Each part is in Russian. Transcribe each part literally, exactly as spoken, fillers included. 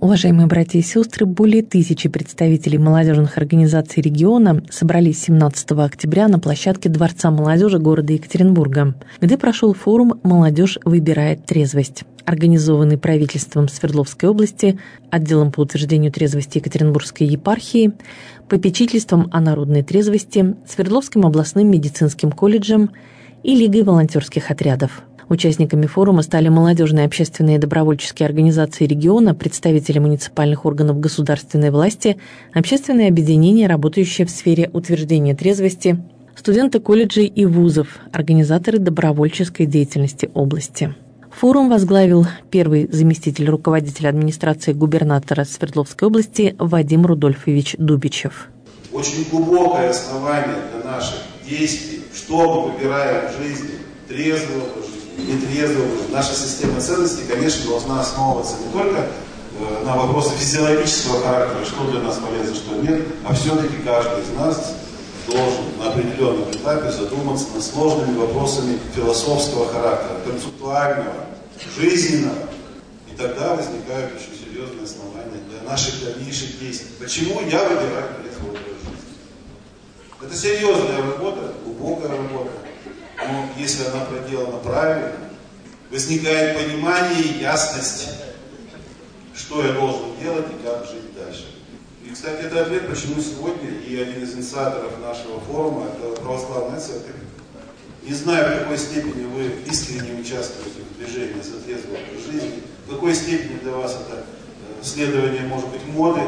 Уважаемые братья и сестры, более тысячи представителей молодежных организаций региона собрались семнадцатого октября на площадке Дворца молодежи города Екатеринбурга, где прошел форум «Молодежь выбирает трезвость», организованный правительством Свердловской области, отделом по утверждению трезвости Екатеринбургской епархии, попечительством о народной трезвости, Свердловским областным медицинским колледжем и Лигой волонтерских отрядов. Участниками форума стали молодежные общественные и добровольческие организации региона, представители муниципальных органов государственной власти, общественные объединения, работающие в сфере утверждения трезвости, студенты колледжей и вузов, организаторы добровольческой деятельности области. Форум возглавил первый заместитель руководителя администрации губернатора Свердловской области Вадим Рудольфович Дубичев. Очень глубокое основание для наших действий, что мы выбираем в жизни, трезвого нетрезвого. Наша система ценностей, конечно, должна основываться не только э, на вопросы физиологического характера, что для нас полезно, что нет, а все-таки каждый из нас должен на определенном этапе задуматься над сложными вопросами философского характера, концептуального, жизненного. И тогда возникают очень серьезные основания для наших дальнейших действий. Почему я выбираю трезвый образ жизни? Это серьезная работа, глубокая работа. Но если она проделана правильно, возникает понимание и ясность, что я должен делать и как жить дальше. И, кстати, это ответ, почему сегодня и один из инициаторов нашего форума, это православная церковь. Не знаю, в какой степени вы искренне участвуете в движении за трезвый образ жизни, в какой степени для вас это следование, может быть, моды,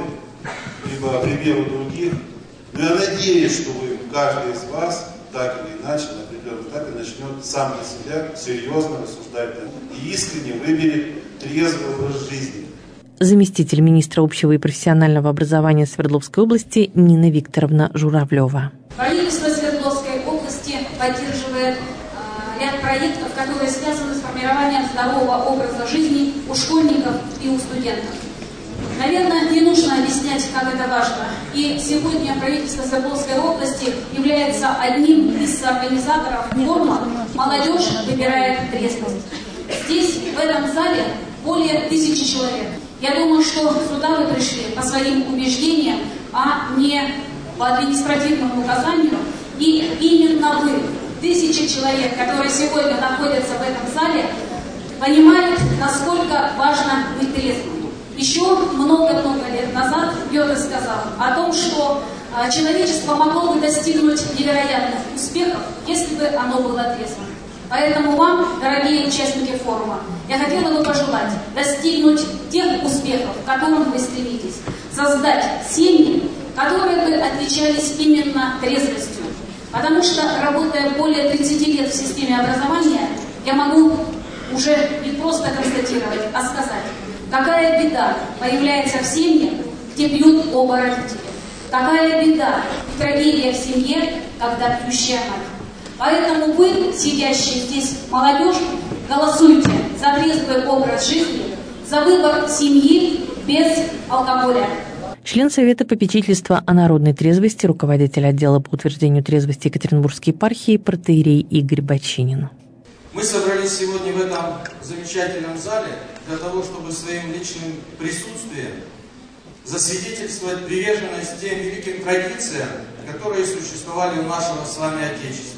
либо примеру других. Но я надеюсь, что вы, каждый из вас, так или иначе, на определенном этапе начнет сам для себя серьезно рассуждать и искренне выберет трезвый образ жизни. Заместитель министра общего и профессионального образования Свердловской области Нина Викторовна Журавлева. Правительство Свердловской области поддерживает э, ряд проектов, которые связаны с формированием здорового образа жизни у школьников и у студентов. Наверное, не нужно объяснять, как это важно. И сегодня правительство Свердловской области является одним из организаторов форума «Молодежь выбирает трезвость». Здесь, в этом зале, более тысячи человек. Я думаю, что сюда вы пришли по своим убеждениям, а не по административному указанию. И именно вы, тысячи человек, которые сегодня находятся в этом зале, понимают, насколько важно быть трезвым. Еще много-много лет назад Гёте сказал о том, что э, человечество могло бы достигнуть невероятных успехов, если бы оно было трезвым. Поэтому вам, дорогие участники форума, я хотела бы пожелать достигнуть тех успехов, к которым вы стремитесь, создать семьи, которые бы отличались именно трезвостью. Потому что, работая более тридцати лет в системе образования, я могу уже не просто констатировать, а сказать, какая беда появляется в семье, где пьют оба родителя. Какая беда и трагедия в семье, когда пьющая мать. Поэтому вы, сидящие здесь молодежь, голосуйте за трезвый образ жизни, за выбор семьи без алкоголя. Член Совета попечительства о народной трезвости, руководитель отдела по утверждению трезвости Екатеринбургской епархии протоиерей Игорь Бочинин. Мы собрались сегодня в этом замечательном зале для того, чтобы своим личным присутствием засвидетельствовать приверженность тем великим традициям, которые существовали у нашего с вами Отечества.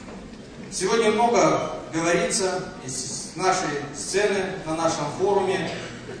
Сегодня много говорится из нашей сцены на нашем форуме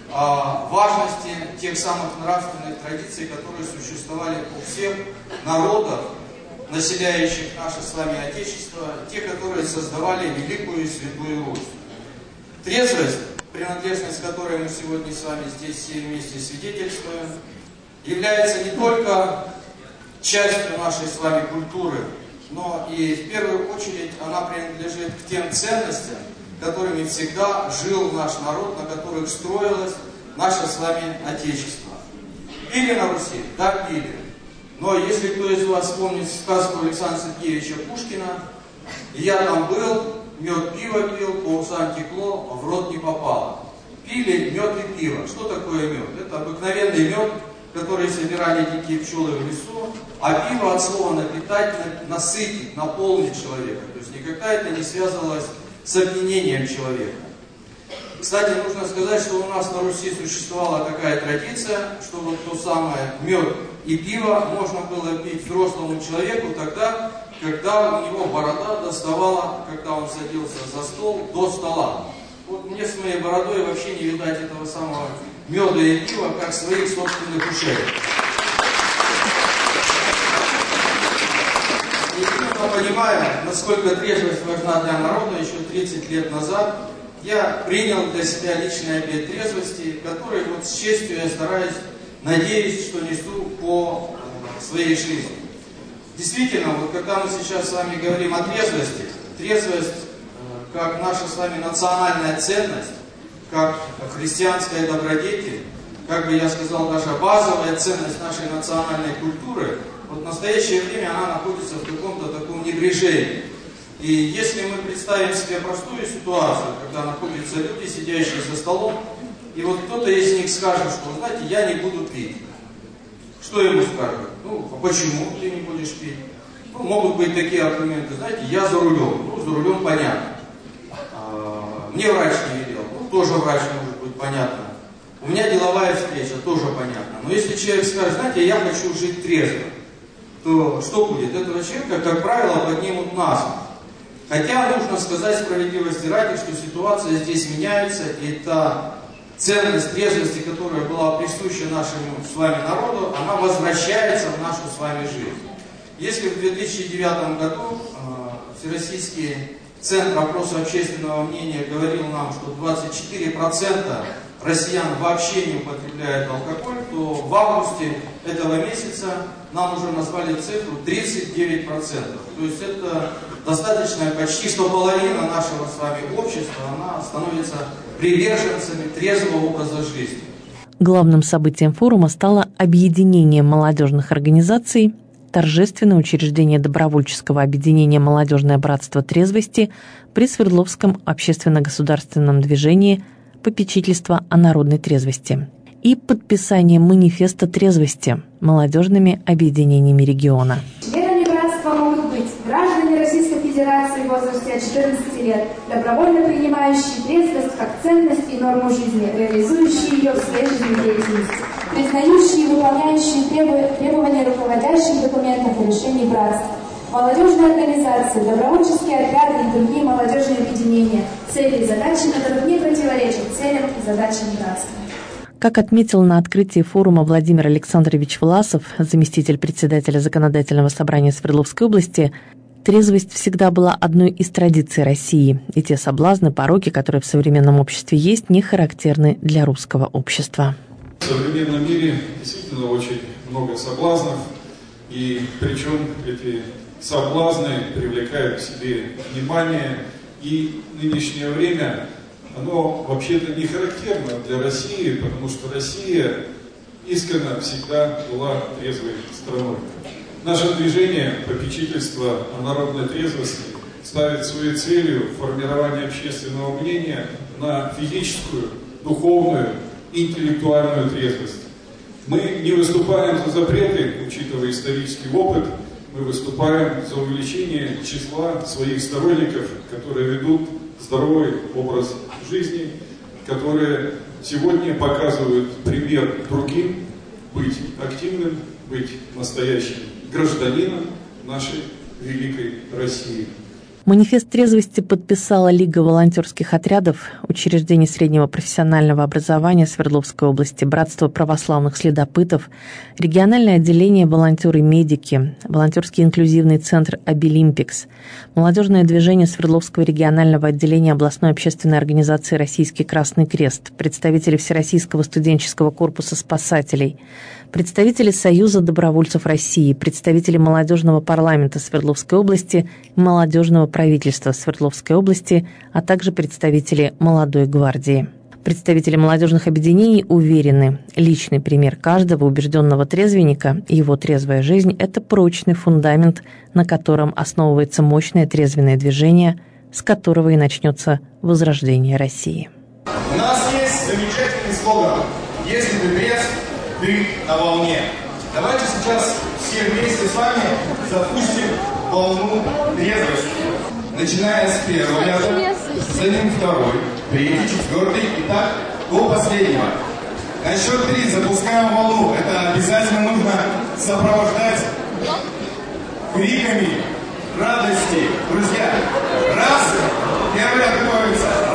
о важности тех самых нравственных традиций, которые существовали у всех народов, населяющих наше с вами Отечество, те, которые создавали великую и святую Русь. Трезвость, принадлежность которой мы сегодня с вами здесь все вместе свидетельствуем, является не только частью нашей с вами культуры, но и в первую очередь она принадлежит к тем ценностям, которыми всегда жил наш народ, на которых строилось наше с вами Отечество. Пили на Руси? Да, пили. Но если кто из вас вспомнит сказку Александра Сергеевича Пушкина, я там был, мед пиво пил, по усам текло, а в рот не попало. Пили мед и пиво. Что такое мед? Это обыкновенный мед, который собирали дикие пчелы в лесу, а пиво от слова напитать, насытить, наполнить человека. То есть никогда это не связывалось с опьянением человека. Кстати, нужно сказать, что у нас на Руси существовала такая традиция, что вот то самое мед и пиво можно было пить взрослому человеку тогда, когда у него борода доставала, когда он садился за стол, до стола. Вот мне с моей бородой вообще не видать этого самого меда и пива, как своих собственных ушей. И я понимаю, насколько трезвость важна для народа. Еще тридцать лет назад я принял для себя личный обет трезвости, который вот с честью я стараюсь, надеюсь, что несу по своей жизни. Действительно, вот когда мы сейчас с вами говорим о трезвости, трезвость как наша с вами национальная ценность, как христианская добродетель, как бы я сказал, даже базовая ценность нашей национальной культуры, вот в настоящее время она находится в каком-то таком небрежении. И если мы представим себе простую ситуацию, когда находятся люди, сидящие за столом, и вот кто-то из них скажет, что, знаете, я не буду пить. Что ему скажут? Ну, а почему ты не будешь пить? Ну, могут быть такие аргументы, знаете, я за рулем. Ну, за рулем понятно. А, мне врач не велел. Ну, тоже врач может быть понятно. У меня деловая встреча, тоже понятно. Но если человек скажет, знаете, я хочу жить трезво, то что будет? Этого человека, как правило, поднимут насмех. Хотя нужно сказать справедливости ради, что ситуация здесь меняется, и та ценность трезвости, которая была присуща нашему с вами народу, она возвращается в нашу с вами жизнь. Если в две тысячи девятом году э, Всероссийский центр опроса общественного мнения говорил нам, что двадцать четыре процента россиян вообще не употребляют алкоголь, то в августе этого месяца нам уже назвали цифру тридцать девять процентов. То есть это достаточно, почти что половина нашего с вами общества, она становится приверженцами трезвого образа жизни. Главным событием форума стало объединение молодежных организаций, торжественное учреждение добровольческого объединения «Молодежное братство трезвости» при Свердловском общественно-государственном движении «Попечительство о народной трезвости» и подписание манифеста трезвости молодежными объединениями региона. Членами братства могут быть граждане Российской Федерации в возрасте от четырнадцати лет, добровольно принимающие трезвость как ценность и норму жизни, реализующие ее в своей жизнедеятельности, признающие и выполняющие требования руководящих документов и решений братства, молодежные организации, добровольческие отряды и другие молодежные объединения, цели и задачи которых не противоречат целям и задачам братства. Как отметил на открытии форума Владимир Александрович Власов, заместитель председателя Законодательного собрания Свердловской области, трезвость всегда была одной из традиций России, и те соблазны, пороки, которые в современном обществе есть, не характерны для русского общества. В современном мире действительно очень много соблазнов, и причем эти соблазны привлекают к себе внимание, и в нынешнее время оно вообще-то не характерно для России, потому что Россия искренне всегда была трезвой страной. Наше движение «Попечительство о народной трезвости» ставит своей целью формирование общественного мнения на физическую, духовную, интеллектуальную трезвость. Мы не выступаем за запреты, учитывая исторический опыт, мы выступаем за увеличение числа своих сторонников, которые ведут здоровый образ жизни, которые сегодня показывают пример другим быть активным, быть настоящим гражданином нашей великой России. Манифест трезвости подписала Лига волонтерских отрядов, учреждений среднего профессионального образования Свердловской области, Братство православных следопытов, региональное отделение волонтеры-медики, волонтерский инклюзивный центр «Обилимпикс», молодежное движение Свердловского регионального отделения областной общественной организации «Российский Красный Крест», представители Всероссийского студенческого корпуса спасателей, представители Союза добровольцев России, представители молодежного парламента Свердловской области, молодежного правительства Свердловской области, а также представители молодой гвардии. Представители молодежных объединений уверены, личный пример каждого убежденного трезвенника и его трезвая жизнь – это прочный фундамент, на котором основывается мощное трезвенное движение, с которого и начнется возрождение России. У нас есть замечательный слоган «Если ты трезв, ты на волне». Давайте сейчас все вместе с вами запустим волну трезвости. Начиная с первого ряда. за ним второй, третий, четвертый, и так до последнего. На счет три запускаем волну. Это обязательно нужно сопровождать криками радости. Друзья, раз, первый готовится.